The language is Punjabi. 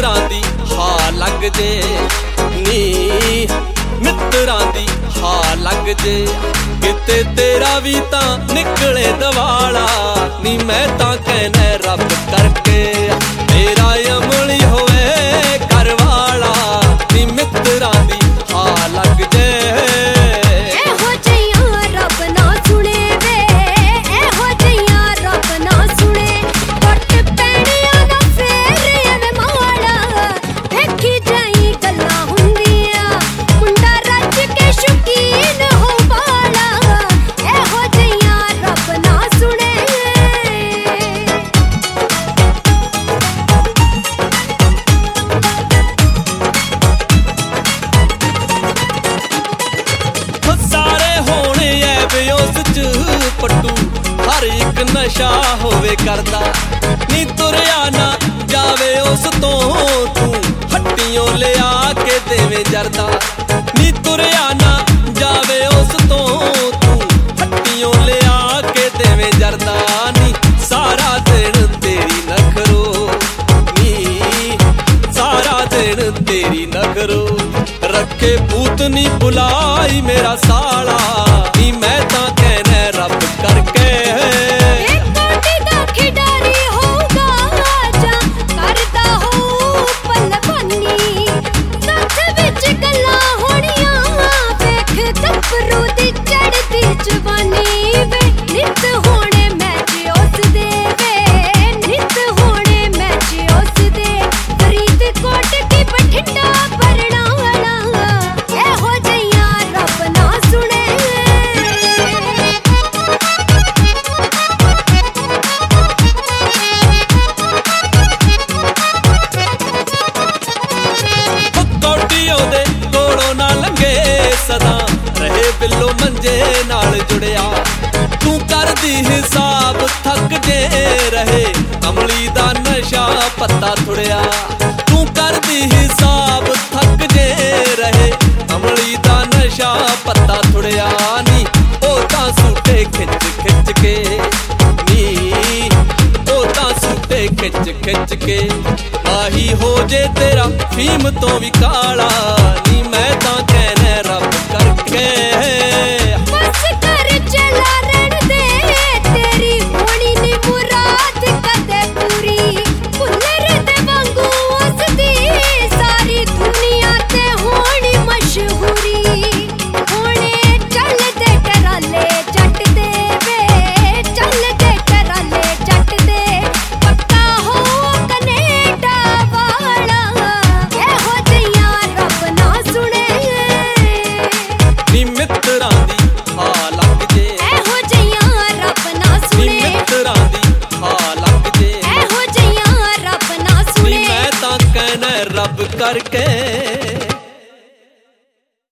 ਮਿੱਤਰਾਂ ਦੀ ਹਾ ਲੱਗ ਜੇ ਨੀ ਮਿੱਤਰਾਂ ਦੀ ਹਾ ਲੱਗ ਜੇ ਕਿਤੇ ਤੇਰਾ ਵੀ ਤਾਂ ਨਿਕਲੇ ਦਵਾਲਾ ਨੀ ਮੈਂ ਤਾਂ ਕਹਿਣਾ ਰੱਬ ਕਰਕੇ ਤੇਰਾ ਅਮਲੀ ਹੋਵੇ ਘਰ ਵਾਲਾ ਨੀ ਮਿੱਤਰਾਂ ਦੀ ਹਾ ਲੱਗ ਜੇ ਪੱਟੂ ਹਰ ਇੱਕ ਨਸ਼ਾ ਹੋਵੇ ਕਰਦਾ ਨੀ ਤੁਰਿਆ ਨਾ ਜਾਵੇ ਉਸ ਤੋਂ ਤੂੰ ਹੱਟੀਆਂ ਲਿਆ ਕੇ ਦੇਵੇਂ ਜਰਦਾ ਨੀ ਤੁਰਿਆ ਨਾ ਜਾਵੇ ਉਸ ਤੋਂ ਤੂੰ ਹੱਟੀਆਂ ਲਿਆ ਕੇ ਦੇਵੇਂ ਜਰਦਾ ਨੀ ਸਾਰਾ ਦਿਨ ਤੇਰੀ ਨਖਰੋ ਨੀ ਸਾਰਾ ਦਿਨ ਤੇਰੀ ਨਖਰੋ ਰੱਖੇ ਭੂਤ ਨੀ ਬੁਲਾਈ ਮੇਰਾ ਸਾਲਾ ਨੀ ਮੈਂ ਤਾਂ ਕਹਿਣਾ ਰੱਬ ਕਰਕੇ ਸਦਾ ਰਹੇ ਬਿੱਲੋ ਮੰਜੇ ਨਾਲ ਜੁੜਿਆ ਤੂੰ ਕਰਦੀ ਹਿਸਾਬ ਥੱਕ ਜੇ ਰਹੇ ਅਮਲੀ ਦਾ ਨਸ਼ਾ ਪੱਤਾ ਥੁੜਿਆ ਤੂੰ ਕਰਦੀ ਹਿਸਾਬ ਥੱਕ ਜੇ ਰਹੇ ਅਮਲੀ ਦਾ ਨਸ਼ਾ ਪੱਤਾ ਥੁੜਿਆ ਨੀ ਉਹ ਤਾਂ ਸੂਟੇ ਖਿੱਚ ਖਿੱਚ ਕੇ ਨੀ ਉਹ ਤਾਂ ਸੂਟੇ ਖਿੱਚ ਖਿੱਚ ਕੇ ਆਹੀ ਹੋ ਜੇ ਤੇਰਾ ਫੀਮ ਤੋਂ ਵੀ ਕਾਲਾ ਨੀ ਮੈਂ ਤਾਂ ਕਹਿਣਾ ਰੱਬ ਕਰਕੇ ਬਸ ਕਰ ਚਲਾ ਰਣ ਦੇ ਤੇਰੀ ਹੋਣੀ ਨੀ ਮੁਰਾਦ ਕਦੇ ਪੂਰੀ ਭੁੱਲਰ ਦੇ ਵਾਂਗੂ ਉਸਦੀ ਸਾਰੀ ਦੁਨੀਆ ਤੇ ਹੋਣੀ ਮਸ਼ਹੂਰੀ ਹੋਣੇ ਚੱਲਦੇ ਟਰਾਲੇ ਜੱਟ ਦੇ ਵੇ ਚੱਲਦੇ ਟਰਾਲੇ ਜੱਟ ਦੇ ਪੱਕਾ ਹੋ ਕਨੇਡਾ ਵਾਲਾ ਇਹੋ ਜਿਹਾ ਰੱਬ ਨਾ ਸੁਣੇ ਨੀ ਮਿੱਤਰਾਂ ਦੀ ਹਾ ਲੱਗ ਜੇ ਇਹੋ ਜਿਹਾ ਰੱਬ ਨਾ ਸੁਣੇ ਨੀ ਮਿੱਤਰਾਂ ਦੀ ਹਾ ਲੱਗ ਜੇ ਇਹੋ ਜਿਹਾ ਰੱਬ ਨਾ ਸੁਣੇ ਨੀ ਮੈਂ ਤਾਂ ਕਹਿਣਾ ਰੱਬ ਕਰਕੇ